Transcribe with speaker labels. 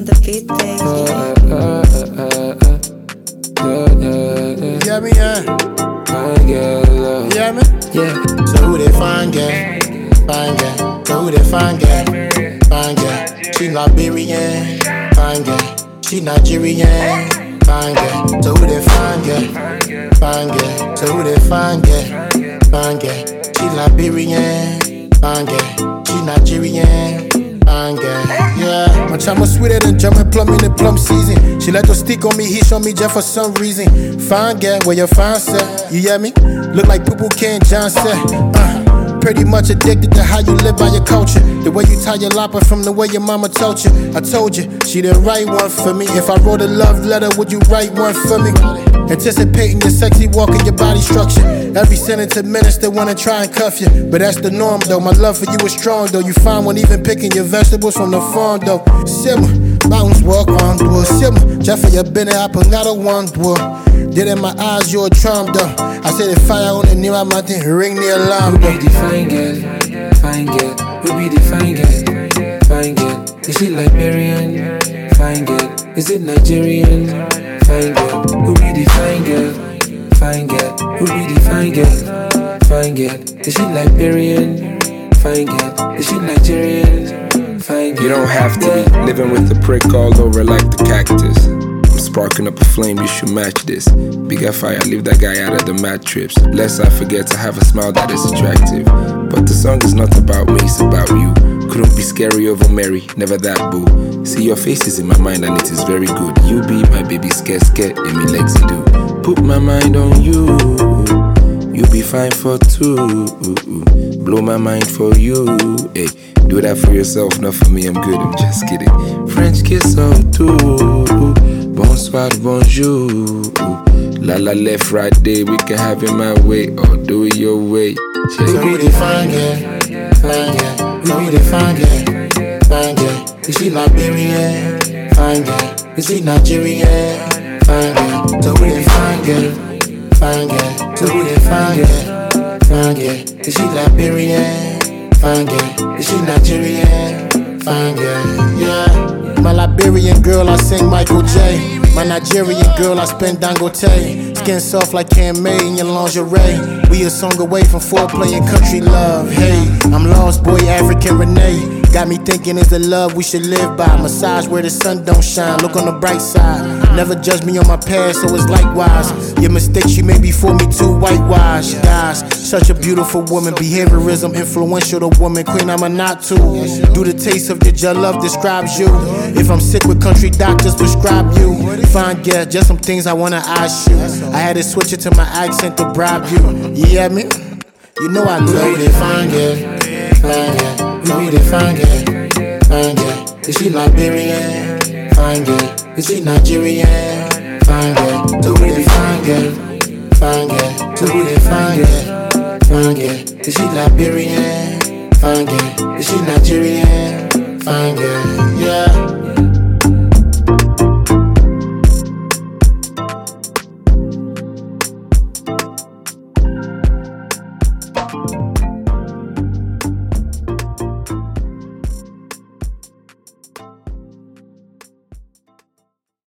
Speaker 1: the beat, baby.
Speaker 2: Yeah, me, yeah, me.
Speaker 3: Yeah.
Speaker 2: So who they find, girl? Find girl. So who they find, girl? Find girl. She Liberian. Find girl. She Nigerian. Find girl. So who they find, girl? Find girl. So who they find, girl? Find girl. She Liberian. Find girl. She Nigerian. Find girl. Yeah. My chama sweeter than German plum in the plum season. She let the stick on me, he show me just for some reason. Fine girl, where your fine set? You hear me? Look like Poo Ken John said. Pretty much addicted to how you live by your culture. The way you tie your lopper from the way your mama told you. I told you, she the right one for me. If I wrote a love letter, would you write one for me? Anticipating your sexy walk and your body structure. Every senator minister wanna try and cuff you, but that's the norm though. My love for you is strong though. You find one even picking your vegetables from the farm though. Simmer, mountains walk on wood. Simmer, Jeffrey, you been there, I put not a one wood. Did in my eyes, you're a charm though. I said the fire on the near my mountain, ring the alarm though.
Speaker 3: Who be the fine girl? Fine girl. Who be the fine girl? Fine girl. Is she Liberian? Fine girl. Is it Nigerian? Fine girl. Who be the fine girl? Fine girl. Who be the fine girl? Fine girl. Is she Liberian? Fine girl. Is she Nigerian? Fine girl.
Speaker 4: You don't have to be living with a prick all over like the cactus. I'm sparking up a flame, you should match this. Bigger fire, leave that guy out of the mad trips. Lest I forget to have a smile that is attractive. But the song is not about me, it's about you. Couldn't be scary over Mary, never that boo. See your face is in my mind and it is very good. You be my baby, scared, and me legs do. Put my mind on you. You be fine for two. Blow my mind for you. Hey, do that for yourself, not for me, I'm good, I'm just kidding. French kiss or two. Bonsoir, bonjour. La la left, right day, we can have it my way or do it your way.
Speaker 2: So who they find, girl? Find girl. So who they find, girl? Find girl. Is she Liberian? Find girl. Is she Nigerian? Find girl. So who they find, girl? Find girl. So who they find, girl? Find girl. Is she Liberian? Find girl. Is she Nigerian? Find girl. Yeah. My Liberian girl, I sing Michael J. My Nigerian girl, I spin Dangote. Skin soft like Cam May in your lingerie. We a song away from foreplay and country love. Hey, I'm lost boy, African Renee. Got me thinking it's the love we should live by. Massage where the sun don't shine, look on the bright side. Never judge me on my past, so it's likewise. Your mistakes you made before me too whitewashed. Guys, such a beautiful woman. Behaviorism, influential the woman. Queen, I'm a not to. Do the taste of your love describes you. If I'm sick with country doctors, prescribe you. Fine, yeah, just some things I wanna ask you. I had to switch it to my accent to bribe you. You hear me? You know I love it. Fine, yeah. Fine, yeah. Who they find, girl? Fine girl. Is she Liberian? Fine girl. Is she Nigerian? Fine girl. So who they find, girl? Fine girl. So who they find, girl? Fine girl. Is she Liberian? Fine girl. Is she Nigerian? Fine girl. Yeah.